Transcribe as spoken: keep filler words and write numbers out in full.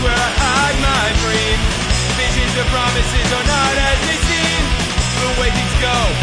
where I hide my dreams. Visions of promises are not as they seem. The way things go